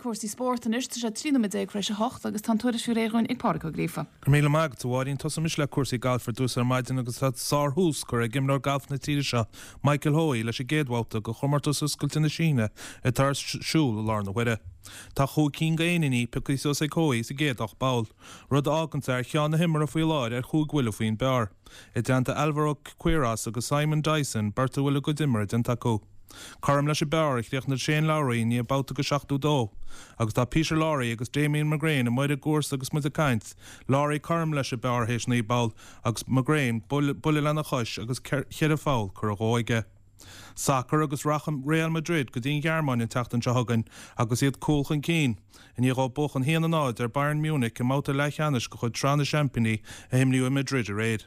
cuasí sport an iste sé trína me dé éis a hocht agus tan tuaidir siú réún ag páca grífa. Míle mag bháín tosa mis le cuasaí galfar dúsar maidin agus sár hús chur a gimnar galf na tíiri seo Michael Hoey leis a géadháta go chumartas scultain na síne a tar siúil lár na huire. Tá chu cín gaanaí pecuí so sé cóí sa géadach bail. Rud ágant ar chean na himar a faoi láir ar chuúghfuil faoin bear. I deanta Alvaro Quiras agus Simon Dyson berta bhfuil go dimmer den taú. Carm leis bear ag na Shane Lowry ní abáta go 7-2. Agus tá Peter Lowry agus Damien McGrain a muid a gús agus muid a caint. Lowry carm leis bear héis na ball agus McGrain bulle lena chois agus chead a fáil chur a ghóige. Sacr agus racham Real Madrid go dtíon Gearmáin in teachtan sehagan agus iad cúlchan cín. In íá bochan héana náid ar Bayern Munich i máta leithcheannis go chud tránna championí a himliú i Madrid a réid.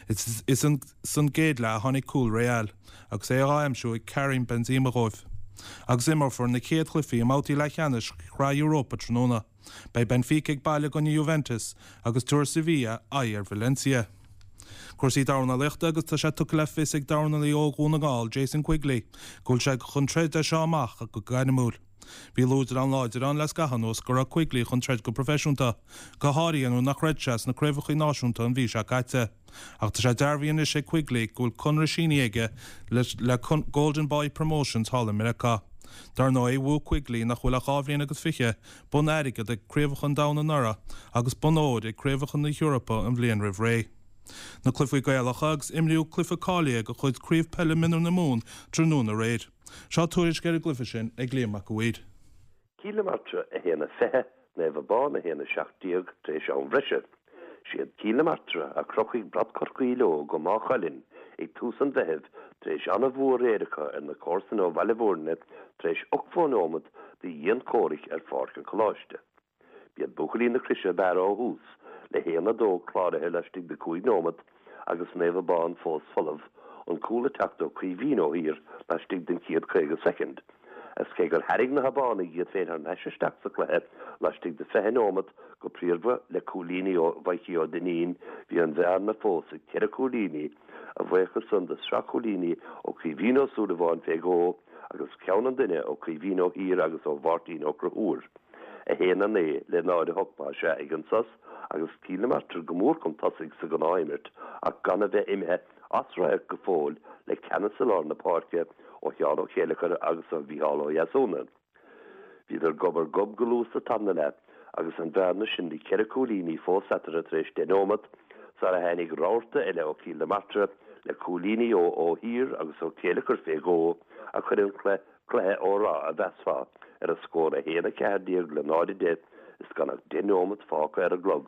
Is an géad le a tháinig cúl Real agus é aimsú ag Karim Benzema roimh. Agus immer for na céad chlufií i mátaí leithcheannis chrá Europa tróna. Bei Benfica ag baile go Juventus agus Tour Sevilla ar Valencia. Cuasaí darna lichta agus tá sé tu le fis ag darna í ógúna gáil Jason Quigley, gúil sé chun treid a seamach a go gaiine múl. Bhí lúidir an láidir an les gahanós gur a Quigley chun treid go profisiúnta, go háiríonú nach reidseas na créimhachaí náisiúnta an bhí se caite. Ach tá sé dearbhíonn is sé Quigley gúil chunra síní aige le Golden Boy Promotions Hall America. Dar nó é bhú Quigley nach bhfuil a chábhríon agus fiche bun airige de créimhachan dána nara agus bunóid ag créimhachan na Europa an bblion rih ré. Na clufaí gaialachagus imliú clufa cália go chud críomh pelle minú na mún trúna réid. Seo túiris geir glufa sin ag léamach go bhid. Kilometre a héna fethe na bhbáin a héna 7 tréis an bhreise. Siad kilometre a crochaigh brad corcaíló go má chalinn ag túsan dehebh tréis anna bhór éiricha in na córsan ó bhailehórne tréis ochfónómad de dhéon cóirich ar fárcha choláiste. Biad buchalí na crise bear ó hús le héana dó chláirithe leistigh de cúig nómad agus néomhbáin fós folamh an cúla teachtó críomhín ó hir leistigh den 100 second. As cé gur harig na habána iad féin ar neisisteach sa cléthe leistigh de fehénómad go príomha le cúlíní ó bhaithí ó danín bhí an bhear na fósa cead cúlíní a bhhéchar san de sra cúlíní ó críomhín ó súda bháin fégó agus ceann an duine ó críomhín ó hir agus ó bhartín ó crúr. A héana né le náid a thugpá se ag an sas agus kilometr gomór chun tosaigh sa gan aimirt ach gan a bheith imthe asrair go fóil le ceannasalar na páirce ó cheann ó chéalachar agus a bhíáil ó Iasóna. Bhíidir gobar gob golús a tanna le agus an bhearna sin dí ceiricúlíní fósatar a tréis denómad sa a henig ráirta eile ó kilometre le cúlíní ó hir agus ó chéalachar fégó a chuirn clé órá a bheasfá ar a scór a héana cehardíag le náide de is ganach denómad fáca ar a glog.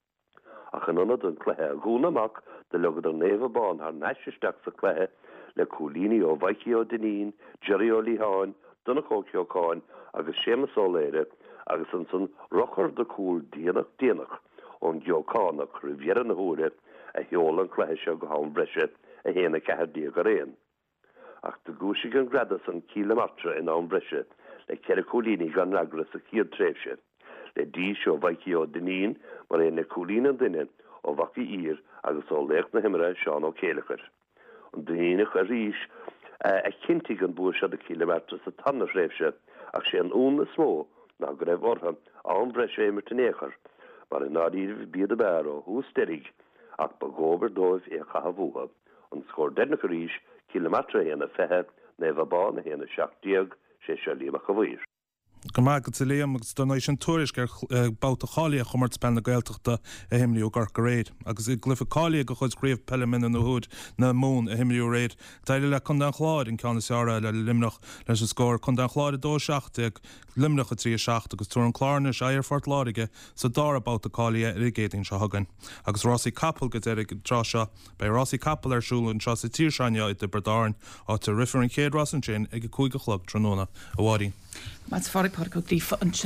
Ach an anad an cléthe a gúnamach de legad an néomhbáin ar neisisteach sa cléthe le cúlíní ó bhaithí ó danín, Jerry ó Líháin, Donnachóci ó Cáin agus Séamus ó Léire agus an san rochar de cúl déanach ón Geocánach riviera na húre a heol an cléthe seo go hán breise a héana cehardíag a réan. Ach de gúisig an gradas an kilometre in an breise le ceiricúlíní gan agras a cíad tréifse. Le díis ó bhaithí ó danín mar é na cúlín an duine ó bhaci ír agus ó léach na himire seán ó chéalachar. An daníach a ríis a cintig an búir se de kilometre sa tanna réifse ach sé an ún na smó ná go raibh ortha an breise éimir tanéachar mar in nádíh bíad a bear ó hús derig ach ba góbar dóibh é chahabhúha an scór denach a ríis kilometre héana fethe néomhbáin a héana 7 sé se líamach a bhuiir. Go maith go léam agus don éis an túris gur bouta chália chumart spenna gailteachta a himliú gar go réid. Agus i glyfa chália go chud scríomh pelemin na húd na mún a himliú réid. Daile le chun den chláid in ceanna seara le limnach leis an scór chun den chláid a 2-7 ag limnach a 3-7 agus túr an chláirne ar fort láige sa dá a bouta chália i géting se hagan. Agus Rossi Capel go éidir drá seo bei Rossi Capel ar siúlann seo sa tíirseine i de Bardáin á tá rifar an chéad Ross an sin ag 5 chlog tróna a bhádaí. Mas fáric páca grífa an